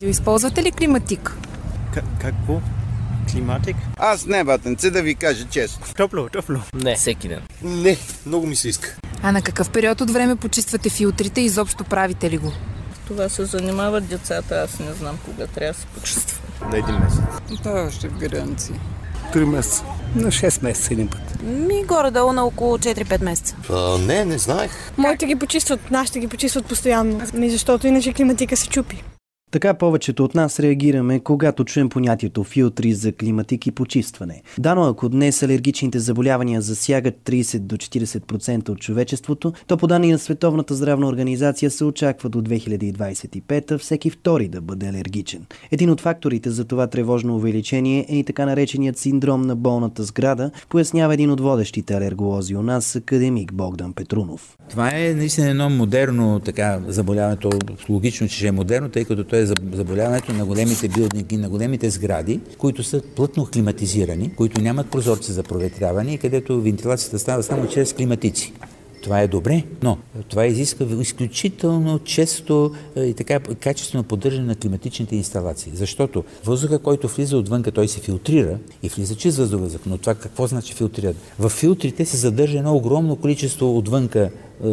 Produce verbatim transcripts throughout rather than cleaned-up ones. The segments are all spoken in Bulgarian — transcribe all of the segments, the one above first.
Използвате ли климатик? К- какво? Климатик? Аз не, батенце, да ви кажа честно. Топло, топло. Не, всеки ден. Не, много ми се иска. А на какъв период от време почиствате филтрите и изобщо правите ли го? Това се занимават децата, аз не знам кога трябва да се почиства. На един месец. Това ще в гаранции. Три месеца. На шест месеца един път. Ми горе-долу на около четири-пет месеца. А, не, не знаех. Моите ги почистват, нашите ги почистват постоянно, ми защото иначе климатика се чупи. Така повечето от нас реагираме, когато чуем понятието филтри за климатик и почистване. Дано ако днес алергичните заболявания засягат трийсет до четирийсет процента от човечеството, то по данни на Световната здравна организация се очаква до две хиляди двадесет и пета всеки втори да бъде алергичен. Един от факторите за това тревожно увеличение е и така нареченият синдром на болната сграда, пояснява един от водещите алерголози у нас, академик Богдан Петрунов. Това е наистина едно модерно така заболяването, логично, че е модерно, тъй като то е заболяването на големите билдинги, на големите сгради, които са плътно климатизирани, които нямат прозорци за проветряване и където вентилацията става само чрез климатици. Това е добре, но това изисква изключително често и така качествено поддържане на климатичните инсталации. Защото въздуха, който влиза отвън, той се филтрира и влиза чист въздух. Но това какво значи филтрират? В филтрите се задържа едно огромно количество отвънка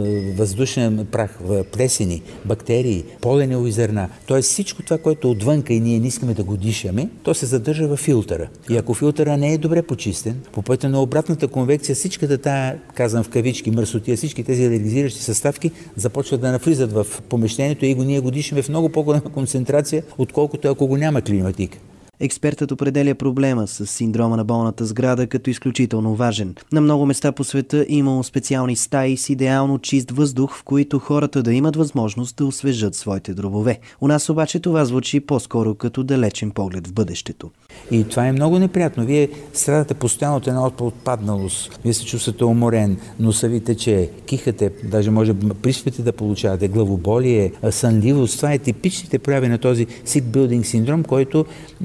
въздушен прах, плесени, бактерии, поленови зърна. Тоест всичко това, което е отвънка и ние не искаме да го дишаме, то се задържа в филтъра. И ако филтъра не е добре почистен, по пътя на обратната конвекция, всичката тая, казвам в кавички, мърсотия, всички тези алергизиращи съставки започват да навлизат в помещението и го ние го дишаме в много по-голяма концентрация, отколкото ако го няма климатик. Експертът определя проблема с синдрома на болната сграда като изключително важен. На много места по света имало специални стаи с идеално чист въздух, в които хората да имат възможност да освежат своите дробове. У нас обаче това звучи по-скоро като далечен поглед в бъдещето. И това е много неприятно. Вие страдате постоянно от една отпадналост. Вие се чувствате уморен, носа ви тече, кихате, даже може приспите да получавате, главоболие, сънливост. Това е типичните прояви на този sick building синдром, който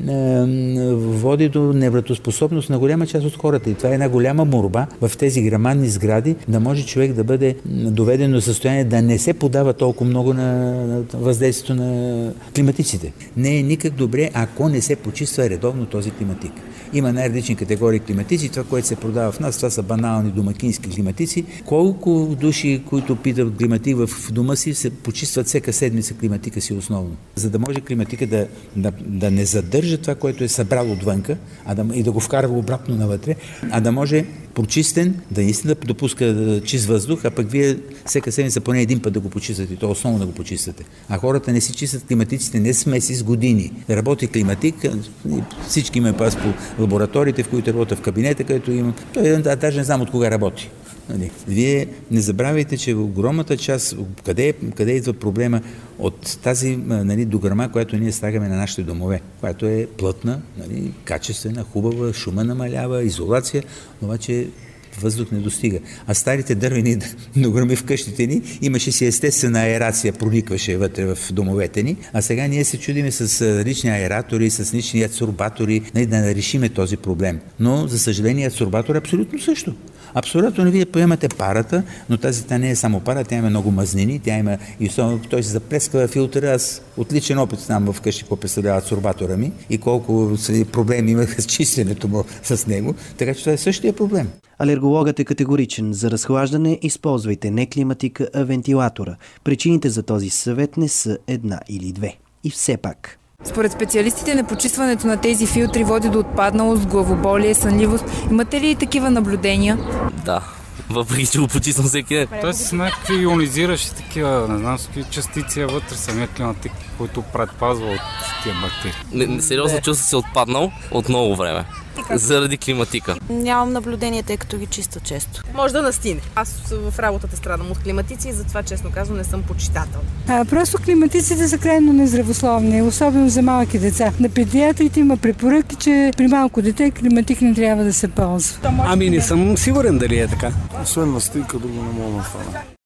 води до невратоспособност на голяма част от хората. И това е една голяма молба в тези грамадни сгради да може човек да бъде доведен до състояние да не се подава толкова много на въздействието на климатиците. Не е никак добре, ако не се почиства редовно този климатик. Има най-различни категории климатици. Това, което се продава в нас, това са банални домакински климатици. Колко души, които питат климатик в дома си, се почистват всяка седмица климатика си основно. За да може климатика да, да, да не задържа това, което е събрал отвънка, а да, и да го вкарва обратно навътре, а да може прочистен, да наистина да допуска чист въздух, а пък вие всяка седмица поне един път да го почиствате, то основно да го почиствате. А хората не си чистят климатиците не с месец, с години. Работи климатик, всички има пас по лабораториите, в които работя в кабинета, където има. Той даже не знам от кога работи. Вие не забравяйте, че в огромната част, къде, къде идва проблема от тази нали, дограма, която ние слагаме на нашите домове, която е плътна, нали, качествена, хубава, шума намалява, изолация, но че въздух не достига. А старите дървени дограми в къщите ни имаше си естествена аерация, проникваше вътре в домовете ни, а сега ние се чудиме с лични аератори, с лични адсорбатори, нали, да решиме този проблем. Но, за съжаление, адсорбатор е абсолютно също. Абсолютно вие поемате парата, но тази та не е само пара, тя има много мазнини, тя има и той се заплесква филтъра. Аз отличен опит знам вкъщи какво представлява адсорбатора ми и колко проблеми имах с чистенето му с него, така че това е същия проблем. Алергологът е категоричен. За разхлаждане използвайте не климатика, а вентилатора. Причините за този съвет не са една или две. И все пак. Според специалистите, непочистването на тези филтри води до отпадналост, главоболие, сънливост. Имате ли такива наблюдения? Да, въпреки че го почиствам всеки ден. Той са някакви ионизиращи такива, не знам с какви частици вътре самия климатик, който предпазва от тия бактерии. Не, сериозно чувствам се отпаднал от много време. Заради климатика. Нямам наблюдение, тъй като ги чиста често. Може да настине. Аз в работата страдам от климатици и затова, честно казвам, не съм почитател. А, просто климатиците са крайно нездравословни, особено за малки деца. На педиатрите има препоръки, че при малко дете климатик не трябва да се ползва. Ами не съм сигурен дали е така. Освен настойка, друго не мога да стане.